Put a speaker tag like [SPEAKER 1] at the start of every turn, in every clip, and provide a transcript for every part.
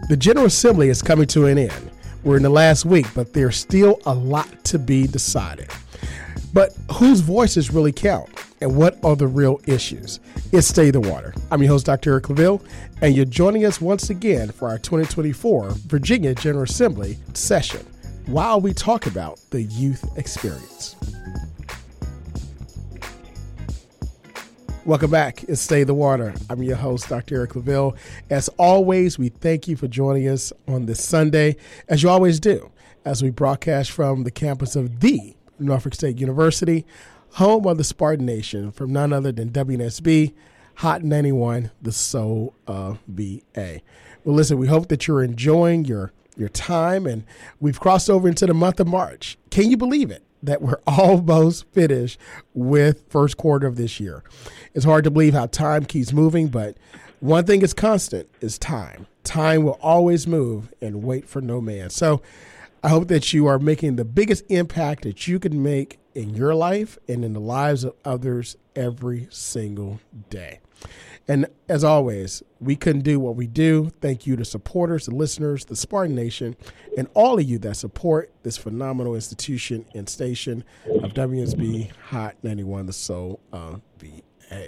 [SPEAKER 1] The General Assembly is coming to an end. We're in the last week, but there's still a lot to be decided. But whose voices really count, and what are the real issues? It's Stay the Water. I'm your host, Dr. Eric LaVille, and you're joining us once again for our 2024 Virginia General Assembly session while we talk about the youth experience. Welcome back. It's Stay the Water. I'm your host, Dr. Eric LaVille. As always, we thank you for joining us on this Sunday, as you always do, as we broadcast from the campus of the Norfolk State University, home of the Spartan Nation, from none other than WNSB, Hot 91, the soul of VA. Well, listen, we hope that you're enjoying your time, and we've crossed over into the month of March. Can you believe it, that we're almost finished with first quarter of this year? It's hard to believe how time keeps moving, but one thing is constant is time. Time will always move and wait for no man. So I hope that you are making the biggest impact that you can make in your life and in the lives of others every single day. And as always, we couldn't do what we do. Thank you to supporters, the listeners, the Spartan Nation, and all of you that support this phenomenal institution and station of WNSB Hot 91, the soul of VA.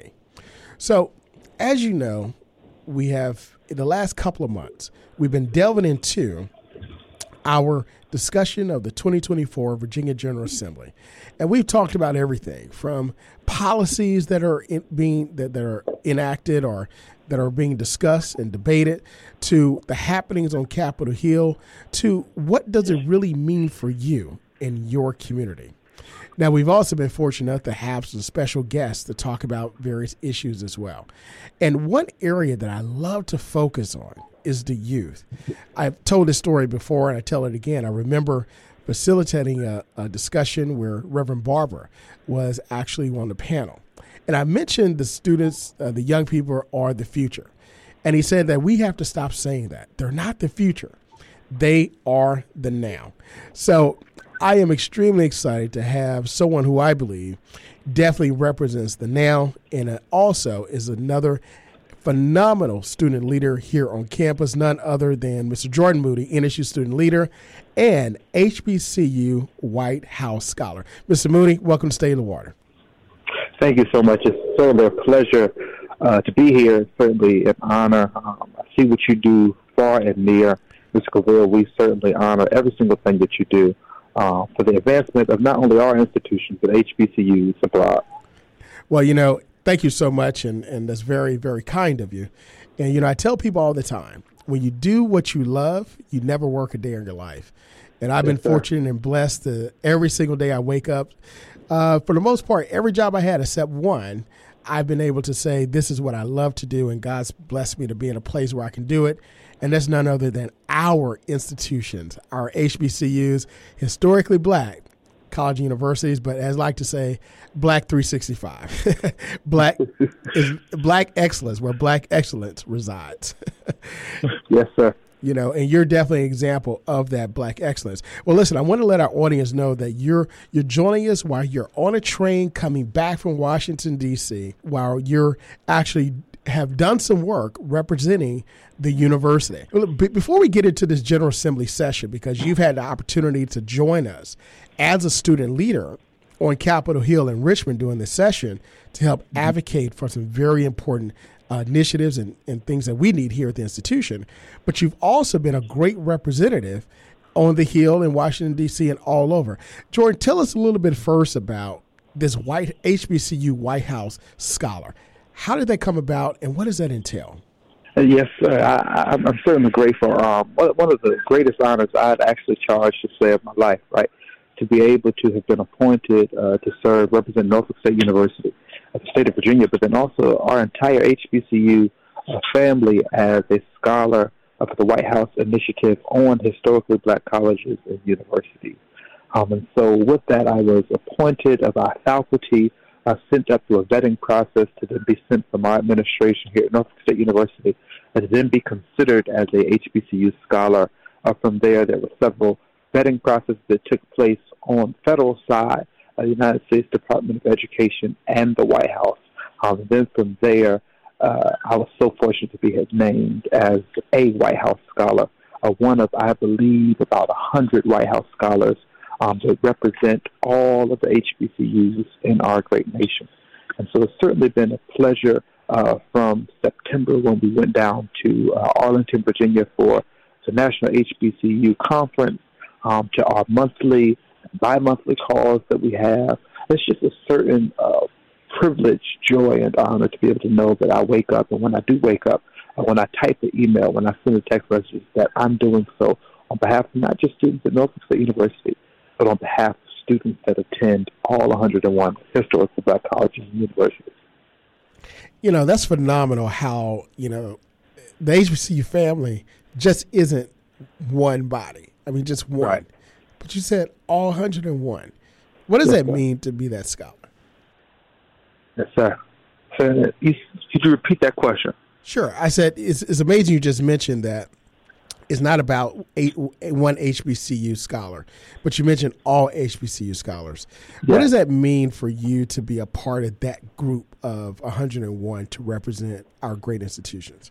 [SPEAKER 1] So, as you know, we have, in the last couple of months, we've been delving into our discussion of the 2024 Virginia General Assembly. And we've talked about everything from policies that are that are enacted or that are being discussed and debated, to the happenings on Capitol Hill, to what does it really mean for you in your community. Now, we've also been fortunate enough to have some special guests to talk about various issues as well. And one area that I love to focus on is the youth. I've told this story before, and I tell it again. I remember facilitating a discussion where Reverend Barber was actually on the panel. And I mentioned the students, the young people are the future. And he said that we have to stop saying that. They're not the future. They are the now. So I am extremely excited to have someone who I believe definitely represents the now, and also is another phenomenal student leader here on campus, none other than Mr. Jordan Moody, NSU student leader and HBCU White House scholar. Mr. Moody, welcome to Stay in the Water.
[SPEAKER 2] Thank you so much. It's certainly a pleasure to be here. It's certainly an honor. I see what you do far and near. Mr. Claville, we certainly honor every single thing that you do for the advancement of not only our institutions, but HBCUs abroad.
[SPEAKER 1] Well, you know, thank you so much, and that's very, very kind of you. And, you know, I tell people all the time, when you do what you love, you never work a day in your life. And I've been fortunate and blessed to every single day I wake up. For the most part, every job I had except one, I've been able to say this is what I love to do, and God's blessed me to be in a place where I can do it. And that's none other than our institutions, our HBCUs, historically black college universities, but as I like to say, Black 365. Black is Black excellence, where Black excellence resides.
[SPEAKER 2] Yes, sir.
[SPEAKER 1] You know, and you're definitely an example of that Black excellence. Well, listen, I want to let our audience know that you're joining us while you're on a train coming back from Washington, D.C., while you're actually have done some work representing the university. Before we get into this General Assembly session, because you've had the opportunity to join us as a student leader on Capitol Hill in Richmond during this session to help advocate for some very important initiatives and things that we need here at the institution. But you've also been a great representative on the Hill in Washington, D.C. and all over. Jordan, tell us a little bit first about this HBCU White House scholar. How did that come about, and what does that entail?
[SPEAKER 2] Yes, sir. I'm certainly grateful. One of the greatest honors I'd actually charged to say of my life, right, to be able to have been appointed to serve, represent Norfolk State University of the state of Virginia, but then also our entire HBCU family as a scholar for the White House Initiative on historically black colleges and universities. And so with that, I was appointed by faculty, sent up through a vetting process to then be sent from our administration here at Norfolk State University, and to then be considered as a HBCU scholar. From there were several vetting processes that took place on the federal side of the United States Department of Education and the White House. Then from there, I was so fortunate to be named as a White House Scholar, one of, I believe, about 100 White House Scholars that represent all of the HBCUs in our great nation. And so it's certainly been a pleasure from September when we went down to Arlington, Virginia for the National HBCU Conference, to our monthly, bi-monthly calls that we have. It's just a certain privilege, joy, and honor to be able to know that I wake up, and when I do wake up, when I type an email, when I send a text message, that I'm doing so on behalf of not just students at Norfolk State University, but on behalf of students that attend all 101 historically Black colleges and universities.
[SPEAKER 1] You know, that's phenomenal how, the HBCU family just isn't one body. I mean, just one. Right. But you said all 101. What does that mean to be that scholar?
[SPEAKER 2] Yes, sir. Could you repeat that question?
[SPEAKER 1] Sure. I said it's amazing you just mentioned that it's not about one HBCU scholar, but you mentioned all HBCU scholars. Yeah. What does that mean for you to be a part of that group of 101 to represent our great institutions?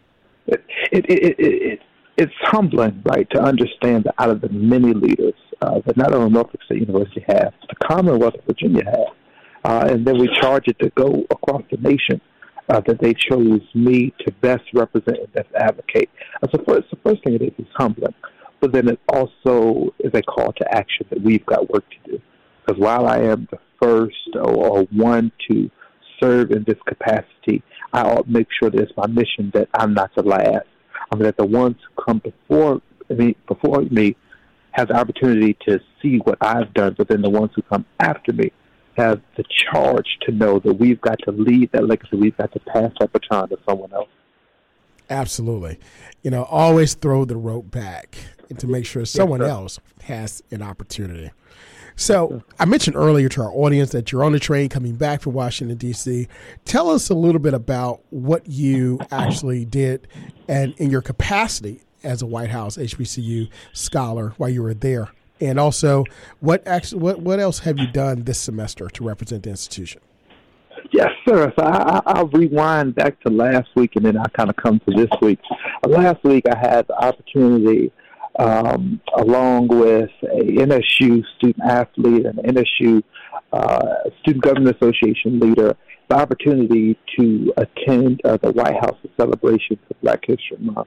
[SPEAKER 2] It's humbling, right, to understand that out of the many leaders that not only Norfolk State University has, the Commonwealth of Virginia has, and then we charge it to go across the nation, that they chose me to best represent and best advocate. So the first thing it is humbling, but then it also is a call to action that we've got work to do. Because while I am the first or one to serve in this capacity, I ought to make sure that it's my mission that I'm not the last. I mean, that the ones who come before me have the opportunity to see what I've done, but then the ones who come after me have the charge to know that we've got to lead that legacy. We've got to pass that baton to someone else.
[SPEAKER 1] Absolutely. Always throw the rope back and to make sure someone else has an opportunity. So I mentioned earlier to our audience that you're on the train coming back from Washington, D.C. Tell us a little bit about what you actually did and in your capacity as a White House HBCU scholar while you were there. And also, what else have you done this semester to represent the institution?
[SPEAKER 2] Yes, sir. So I'll rewind back to last week, and then I'll kind of come to this week. Last week, I had the opportunity, along with a NSU student athlete and NSU Student Government Association leader, the opportunity to attend the White House's celebration for Black History Month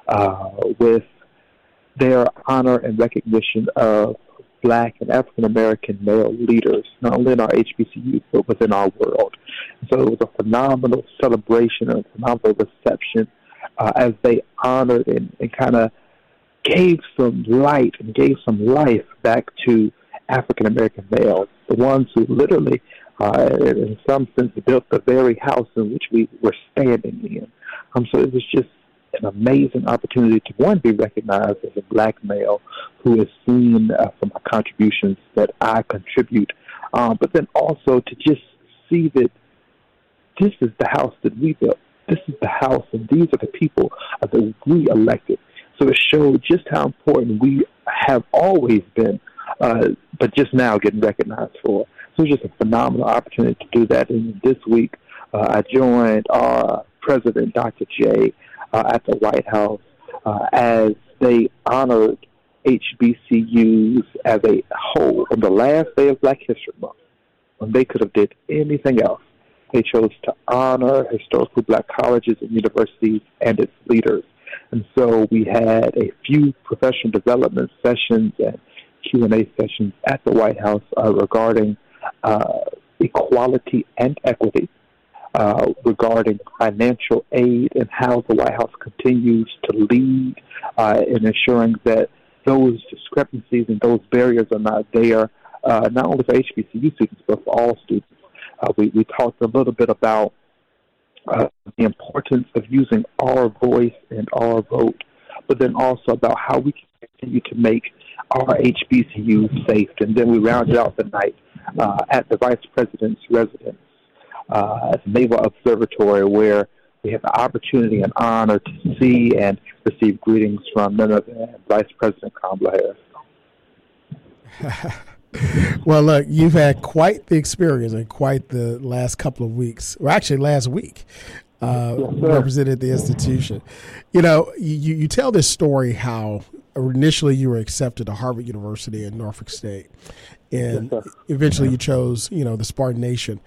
[SPEAKER 2] with their honor and recognition of Black and African American male leaders, not only in our HBCUs, but within our world. So it was a phenomenal celebration, a phenomenal reception as they honored and kind of gave some light and gave some life back to African American males, the ones who literally, in some sense, built the very house in which we were standing in. So it was just an amazing opportunity to, one, be recognized as a Black male who is seen for my contributions that I contribute, but then also to just see that this is the house that we built. This is the house, and these are the people that we elected. So it showed just how important we have always been, but just now getting recognized for. So it was just a phenomenal opportunity to do that. And this week, I joined our president, Dr. J, at the White House as they honored HBCUs as a whole on the last day of Black History Month, when they could have did anything else. They chose to honor historically Black colleges and universities and its leaders. And so we had a few professional development sessions and Q&A sessions at the White House regarding equality and equity, regarding financial aid and how the White House continues to lead in ensuring that those discrepancies and those barriers are not there, not only for HBCU students, but for all students. We talked a little bit about the importance of using our voice and our vote, but then also about how we can continue to make our HBCUs safe. And then we rounded out the night at the Vice President's residence at the Naval Observatory, where we had the opportunity and honor to see and receive greetings from none other than Vice President Kamala Harris.
[SPEAKER 1] Well, look, you've had quite the experience and quite the last couple of weeks, or actually last week, represented the institution. You know, you tell this story how initially you were accepted to Harvard University in Norfolk State, and eventually you chose, the Spartan Nation.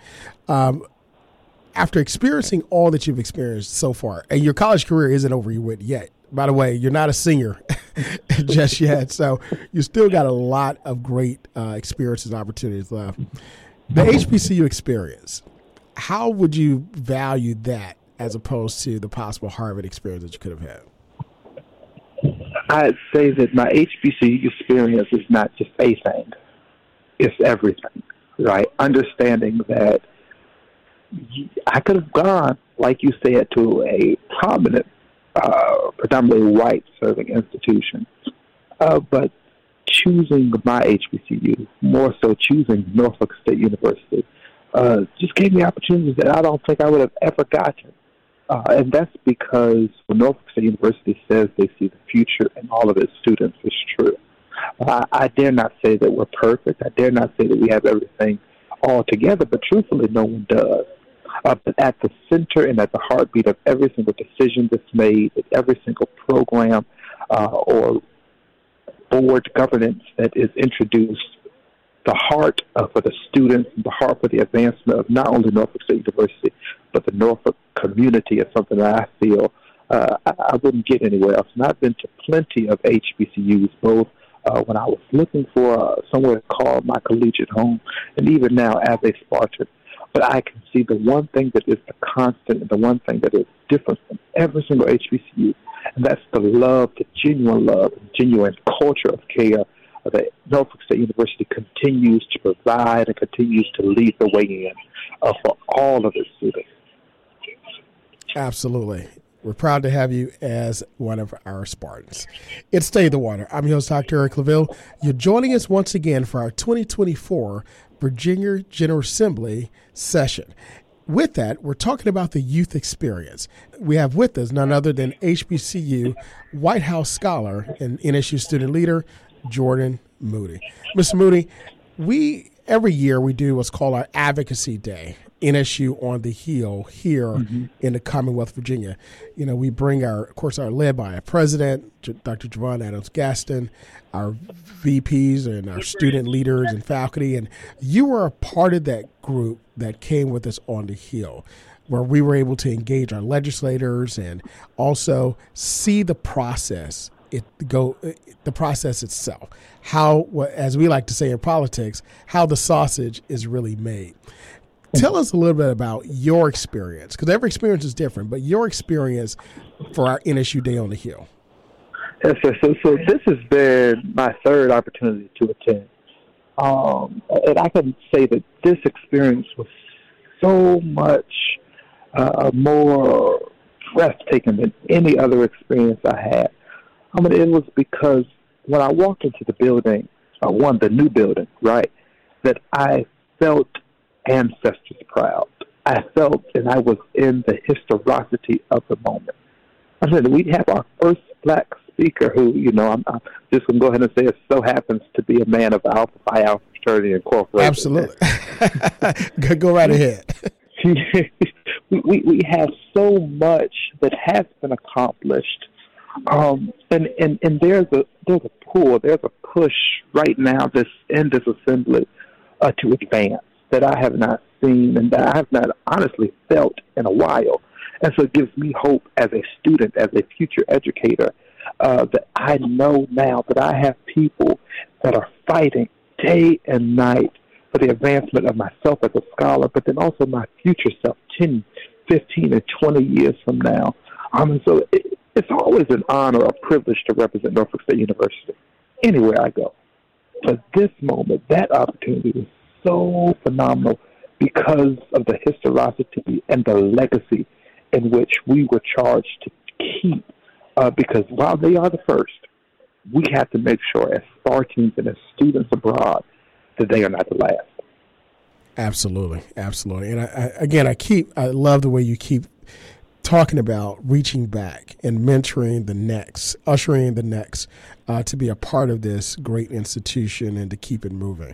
[SPEAKER 1] After experiencing all that you've experienced so far, and your college career isn't over with yet. By the way, you're not a senior just yet, so you still got a lot of great experiences and opportunities left. The HBCU experience, how would you value that as opposed to the possible Harvard experience that you could have had?
[SPEAKER 2] I'd say that my HBCU experience is not just a thing. It's everything, right? Understanding that I could have gone, like you said, to a prominent, predominantly white serving institution, but choosing my HBCU, more so choosing Norfolk State University, just gave me opportunities that I don't think I would have ever gotten. And that's because when Norfolk State University says they see the future in all of its students, is true. I dare not say that we're perfect. I dare not say that we have everything all together, but truthfully, no one does. But at the center and at the heartbeat of every single decision that's made, at every single program or board governance that is introduced, the heart for the students, the heart for the advancement of not only Norfolk State University, but the Norfolk community is something that I feel I wouldn't get anywhere else. And I've been to plenty of HBCUs, both when I was looking for somewhere to call my collegiate home, and even now as a Spartan. But I can see the one thing that is the constant and the one thing that is different from every single HBCU, and that's the love, the genuine culture of care that Norfolk State University continues to provide and continues to lead the way in for all of its students.
[SPEAKER 1] Absolutely. We're proud to have you as one of our Spartans. It's Stay the Water. I'm your host, Dr. Eric LaVille. You're joining us once again for our 2024 Virginia General Assembly session. With that, we're talking about the youth experience. We have with us none other than HBCU White House scholar and NSU student leader, Jordan Moody. Mr. Moody, every year we do what's called our Advocacy Day, NSU on the Hill here in the Commonwealth of Virginia. We bring of course, led by our president, Dr. Javon Adams-Gaston, our VPs and our student leaders and faculty. And you were a part of that group that came with us on the Hill, where we were able to engage our legislators and also see the process the process itself, how, as we like to say in politics, how the sausage is really made. Tell us a little bit about your experience, because every experience is different, but your experience for our NSU Day on the Hill.
[SPEAKER 2] Yes, sir. So this has been my third opportunity to attend. And I can say that this experience was so much more breathtaking than any other experience I had. It was because when I walked into the building, the new building, right, that I felt ancestors proud. I felt, and I was in the historicity of the moment. I said, we have our first black speaker who, I'm just going to go ahead and say it so happens to be a man of Alpha Phi Alpha Fraternity Incorporated.
[SPEAKER 1] Absolutely. Go right ahead.
[SPEAKER 2] We have so much that has been accomplished. And there's a pull, there's a push right now in this assembly to advance that I have not seen and that I have not honestly felt in a while. And so it gives me hope as a student, as a future educator, that I know now that I have people that are fighting day and night for the advancement of myself as a scholar, but then also my future self 10, 15, and 20 years from now. So it's always an honor, a privilege to represent Norfolk State University anywhere I go. But this moment, that opportunity was so phenomenal because of the historicity and the legacy in which we were charged to keep. Because while they are the first, we have to make sure as Spartans and as students abroad that they are not the last.
[SPEAKER 1] Absolutely. And I love the way you keep talking about reaching back and mentoring the next, ushering the next to be a part of this great institution and to keep it moving.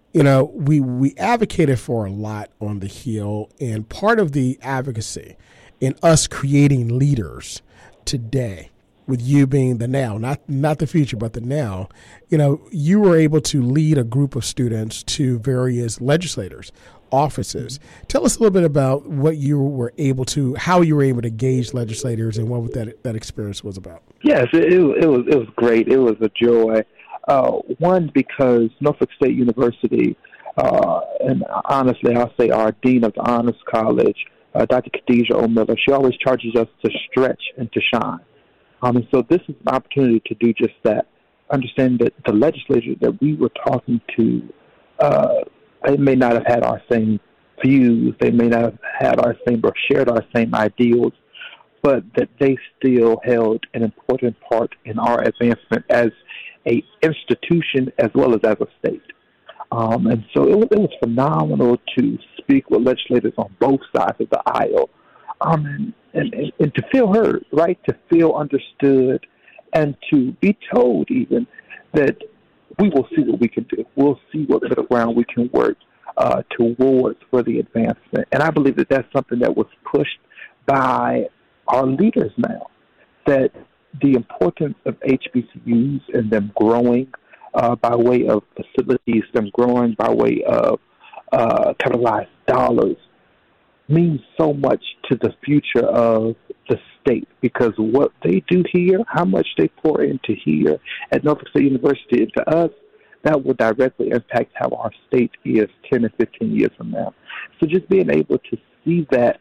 [SPEAKER 1] We advocated for a lot on the Hill, and part of the advocacy in us creating leaders today, with you being the now, not the future, but the now, you were able to lead a group of students to various legislators' offices. Tell us a little bit about how you were able to gauge legislators and what that experience was about.
[SPEAKER 2] Yes, it was great. It was a joy. One, because Norfolk State University, and honestly, I'll say our Dean of the Honors College, Dr. Khadijah O'Miller, she always charges us to stretch and to shine. And so this is an opportunity to do just that. Understand that the legislature that we were talking to, they may not have had our same views, they may not have had our same or shared our same ideals, but that they still held an important part in our advancement as a institution as well as a state. And so it was phenomenal to speak with legislators on both sides of the aisle, and to feel heard, right? To feel understood, and to be told even that we will see what we can do. We'll see what middle ground we can work towards for the advancement. And I believe that that's something that was pushed by our leaders now, that the importance of HBCUs and them growing by way of facilities, them growing by way of capitalized dollars, means so much to the future of the state, because what they do here, how much they pour into here at Norfolk State University and to us, that will directly impact how our state is 10 and 15 years from now. So just being able to see that,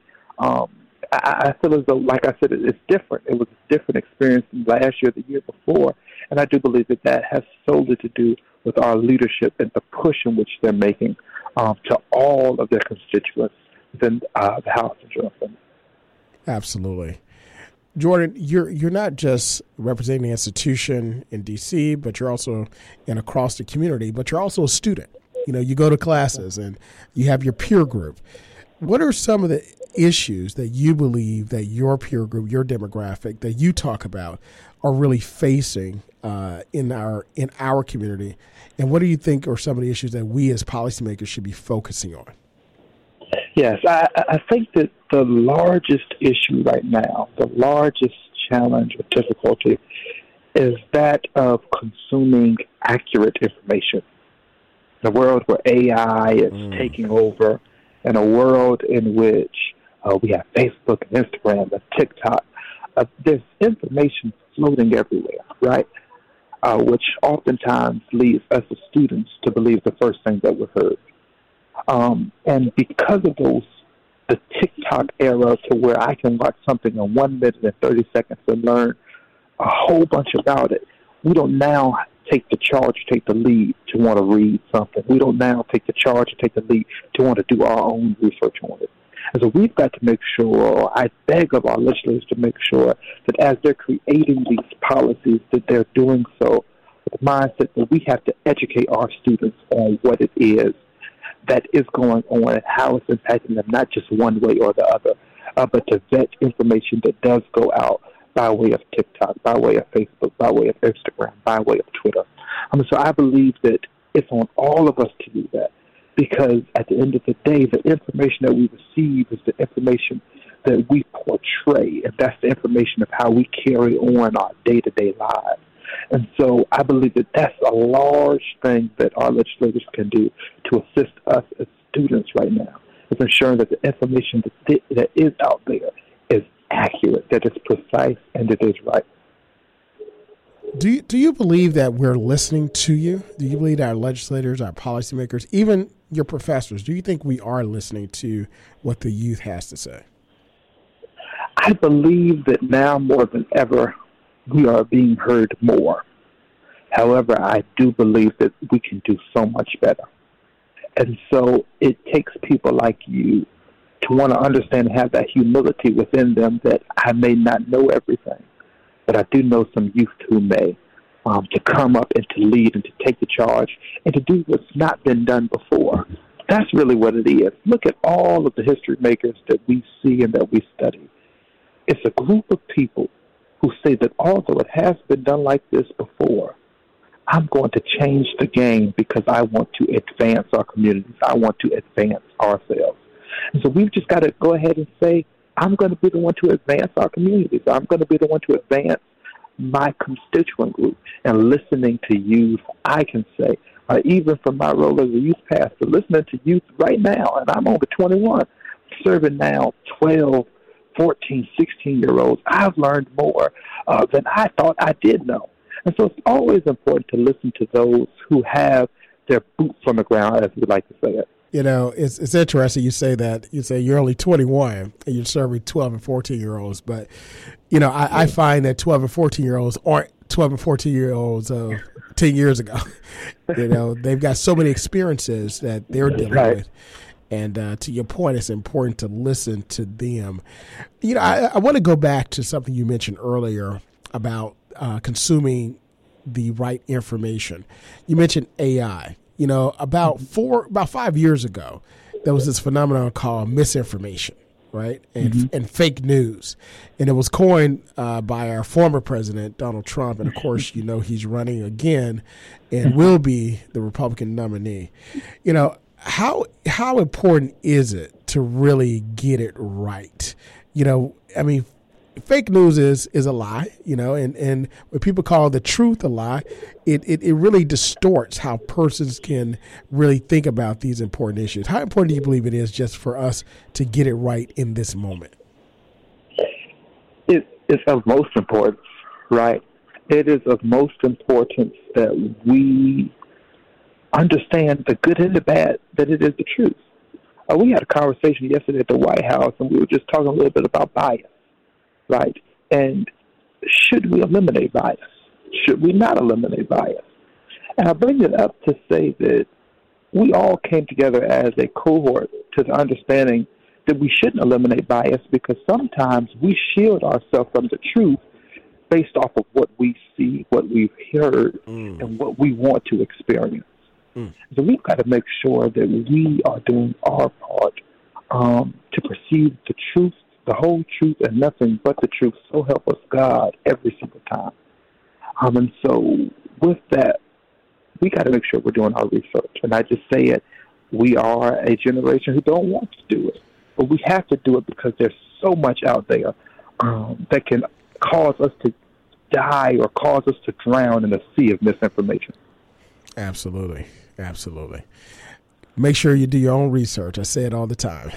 [SPEAKER 2] I feel as though, like I said, it's different. It was a different experience than last year, the year before, and I do believe that has solely to do with our leadership and the push in which they're making to all of their constituents within the House and Joint Assembly.
[SPEAKER 1] Absolutely. Jordan, you're not just representing the institution in D.C., but you're also across the community, but you're also a student. You go to classes and you have your peer group. What are some of the issues that you believe that your peer group, your demographic that you talk about are really facing in our community? And what do you think are some of the issues that we as policymakers should be focusing on?
[SPEAKER 2] Yes, I think that the largest issue right now, the largest challenge or difficulty, is that of consuming accurate information. In a world where AI is taking over, in a world in which we have Facebook and Instagram and TikTok, there's information floating everywhere, right? Which oftentimes leads us as students to believe the first thing that we heard. And because of the TikTok era, to where I can watch something in 1 minute and 30 seconds and learn a whole bunch about it, we don't now take the charge, take the lead to want to read something. We don't now take the charge, take the lead to want to do our own research on it. And so we've got to make sure, I beg of our legislators to make sure that as they're creating these policies, that they're doing so with the mindset that we have to educate our students on what it is that is going on and how it's impacting them, not just one way or the other, but to vet information that does go out by way of TikTok, by way of Facebook, by way of Instagram, by way of Twitter. So I believe that it's on all of us to do that, because at the end of the day, the information that we receive is the information that we portray, and that's the information of how we carry on our day-to-day lives. And so I believe that that's a large thing that our legislators can do to assist us as students right now, is ensuring that the information that is out there is accurate, that it's precise, and it is right.
[SPEAKER 1] Do you believe that we're listening to you? Do you believe that our legislators, our policymakers, even your professors, do you think we are listening to what the youth has to say?
[SPEAKER 2] I believe that now more than ever, we are being heard more. However, I do believe that we can do so much better. And so it takes people like you to want to understand and have that humility within them that I may not know everything, but I do know some youth who may, to come up and to lead and to take the charge and to do what's not been done before. That's really what it is. Look at all of the history makers that we see and that we study. It's a group of people who say that although it has been done like this before, I'm going to change the game because I want to advance our communities. I want to advance ourselves. And so we've just got to go ahead and say, I'm going to be the one to advance our communities. I'm going to be the one to advance my constituent group. And listening to youth, I can say, even from my role as a youth pastor, listening to youth right now, and I'm only 21, serving now 12, 14, 16-year-olds, I've learned more than I thought I did know. And so it's always important to listen to those who have their boots on the ground, as we like to say it.
[SPEAKER 1] You know, it's interesting you say that. You say you're only 21 and you're serving 12 and 14-year-olds. But, you know, I find that 12 and 14-year-olds aren't 12 and 14-year-olds of 10 years ago. You know, they've got so many experiences that they're dealing with. And to your point, it's important to listen to them. You know, I want to go back to something you mentioned earlier about consuming the right information. You mentioned AI. You know, about 5 years ago, there was this phenomenon called misinformation, right? And fake news. And it was coined by our former president, Donald Trump. And of course, you know, he's running again and will be the Republican nominee. You know, how important is it to really get it right? You know, I mean, fake news is a lie, you know, and when people call the truth a lie, it really distorts how persons can really think about these important issues. How important do you believe it is just for us to get it right in this moment?
[SPEAKER 2] It's of most importance, right? It is of most importance that we understand the good and the bad, that it is the truth. We had a conversation yesterday at the White House, and we were just talking a little bit about bias. Right. And should we eliminate bias? Should we not eliminate bias? And I bring it up to say that we all came together as a cohort to the understanding that we shouldn't eliminate bias, because sometimes we shield ourselves from the truth based off of what we see, what we've heard, and what we want to experience. So we've got to make sure that we are doing our part to perceive the truth, the whole truth, and nothing but the truth. So help us God every single time. And so with that, we got to make sure we're doing our research. And I just say it, we are a generation who don't want to do it, but we have to do it because there's so much out there that can cause us to die or cause us to drown in a sea of misinformation.
[SPEAKER 1] Absolutely. Absolutely. Make sure you do your own research. I say it all the time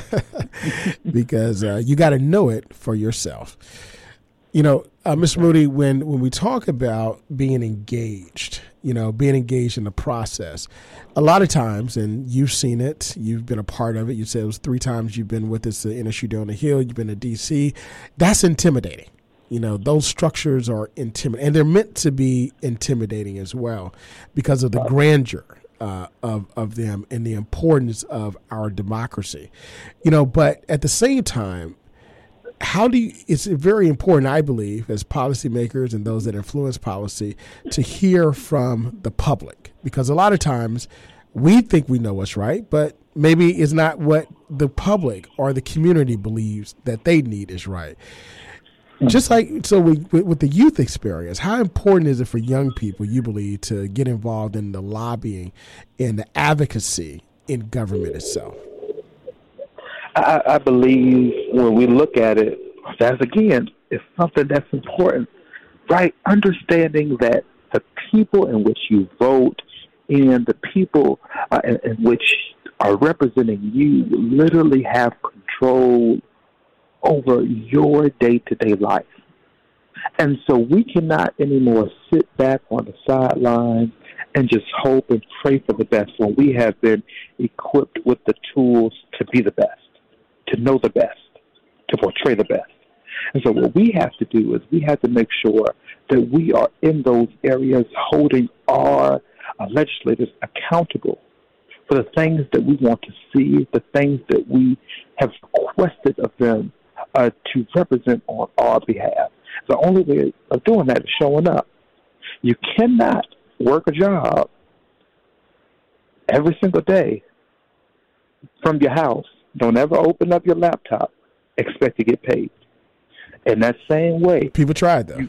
[SPEAKER 1] because you got to know it for yourself. You know, Mr. Moody, when we talk about being engaged, you know, being engaged in the process, a lot of times, and you've seen it, you've been a part of it. You said it was 3 times you've been with us in NSU on the Hill. You've been to D.C. That's intimidating. You know, those structures are intimidating, and they're meant to be intimidating as well because of the grandeur of them and the importance of our democracy. You know, but at the same time, it's very important, I believe, as policymakers and those that influence policy, to hear from the public, because a lot of times we think we know what's right, but maybe it's not what the public or the community believes that they need is right. Just like, so with the youth experience, how important is it for young people, you believe, to get involved in the lobbying and the advocacy in government itself?
[SPEAKER 2] I believe when we look at it, that's, again, it's something that's important, right? Understanding that the people in which you vote and the people in which are representing you literally have control over your day-to-day life. And so we cannot anymore sit back on the sidelines and just hope and pray for the best when we have been equipped with the tools to be the best, to know the best, to portray the best. And so what we have to do is we have to make sure that we are in those areas holding our legislators accountable for the things that we want to see, the things that we have requested of them to represent on our behalf. The only way of doing that is showing up. You cannot work a job every single day from your house. Don't ever open up your laptop, expect to get paid. In that same way,
[SPEAKER 1] people tried, though.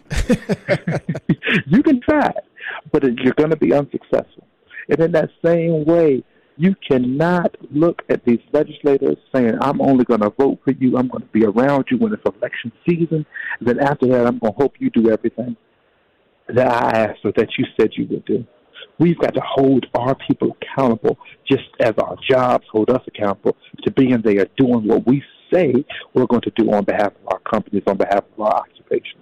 [SPEAKER 2] You can try, but you're going to be unsuccessful. And in that same way, You cannot look at these legislators saying, I'm only going to vote for you, I'm going to be around you when it's election season, and then after that I'm going to hope you do everything that I asked or that you said you would do. We've got to hold our people accountable, just as our jobs hold us accountable to being there doing what we say we're going to do on behalf of our companies, on behalf of our occupation.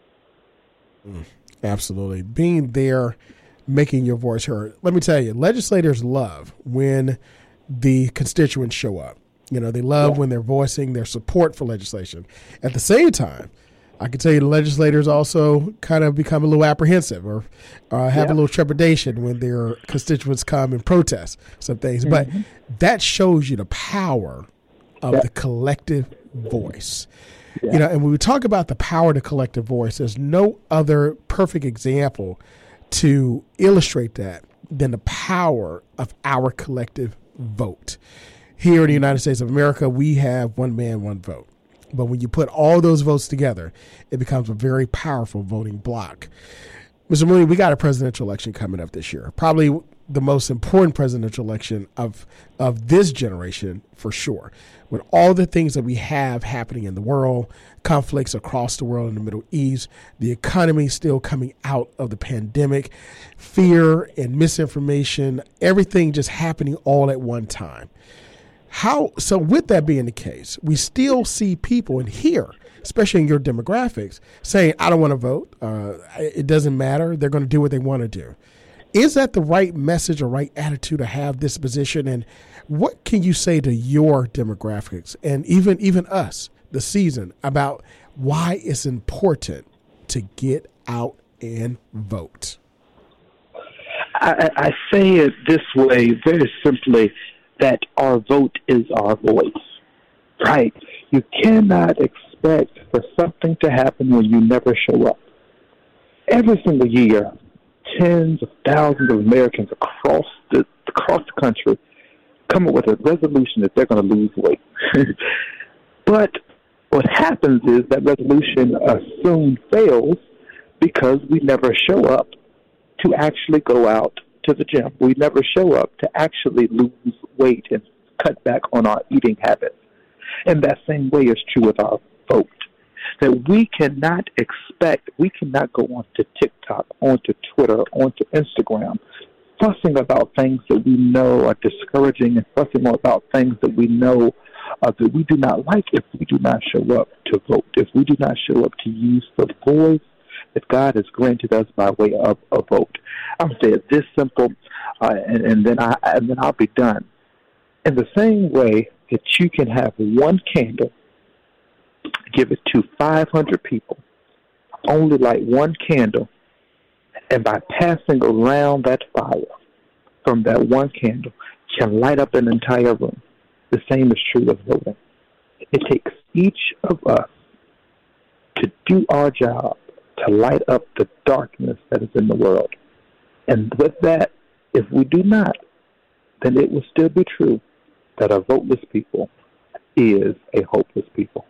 [SPEAKER 1] Absolutely. Being there, making your voice heard. Let me tell you, legislators love when the constituents show up. You know, they love when they're voicing their support for legislation. At the same time, I can tell you the legislators also kind of become a little apprehensive or have a little trepidation when their constituents come and protest some things. But that shows you the power of the collective voice. You know, and when we talk about the power of the collective voice, there's no other perfect example to illustrate that than the power of our collective vote. Here in the United States of America, we have one man, one vote. But when you put all those votes together, it becomes a very powerful voting bloc. Mr. Mooney, we got a presidential election coming up this year, probably the most important presidential election of this generation for sure. With all the things that we have happening in the world, conflicts across the world in the Middle East, the economy still coming out of the pandemic, fear and misinformation, everything just happening all at one time. So with that being the case, we still see people in here, especially in your demographics, saying, I don't want to vote. It doesn't matter. They're going to do what they want to do. Is that the right message or right attitude to have this position? And what can you say to your demographics and even us, the season, about why it's important to get out and vote?
[SPEAKER 2] I say it this way very simply, that our vote is our voice, right? You cannot expect for something to happen when you never show up. Every single year, tens of thousands of Americans across the country come up with a resolution that they're going to lose weight. But what happens is that resolution soon fails because we never show up to actually go out to the gym. We never show up to actually lose weight and cut back on our eating habits. And that same way is true with our vote. That we cannot go onto TikTok, onto Twitter, onto Instagram, fussing about things that we know are discouraging and fussing about things that we know that we do not like if we do not show up to vote, if we do not show up to use the voice that God has granted us by way of a vote. I'm saying it this simple, and then I'll be done. In the same way that you can have one candle, give it to 500 people, only light one candle, and by passing around that fire from that one candle, can light up an entire room. The same is true of voting. It takes each of us to do our job, to light up the darkness that is in the world. And with that, if we do not, then it will still be true that a voteless people is a hopeless people.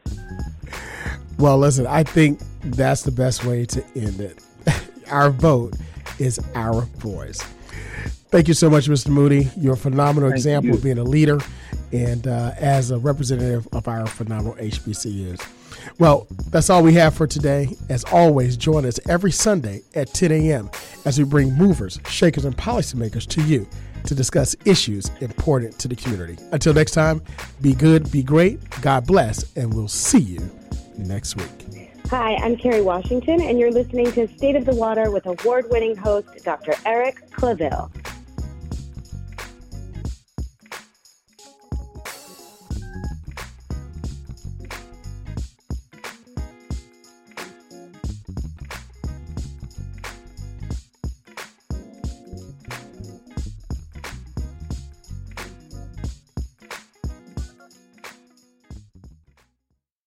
[SPEAKER 1] Well, listen, I think that's the best way to end it. Our vote is our voice. Thank you so much, Mr. Moody. You're a phenomenal example of being a leader and as a representative of our phenomenal HBCUs. Well, that's all we have for today. As always, join us every Sunday at 10 a.m. as we bring movers, shakers, and policymakers to you to discuss issues important to the community. Until next time, be good, be great, God bless, and we'll see you next week.
[SPEAKER 3] Hi, I'm Carrie Washington, and you're listening to State of the Water with award-winning host Dr. Eric Clavel.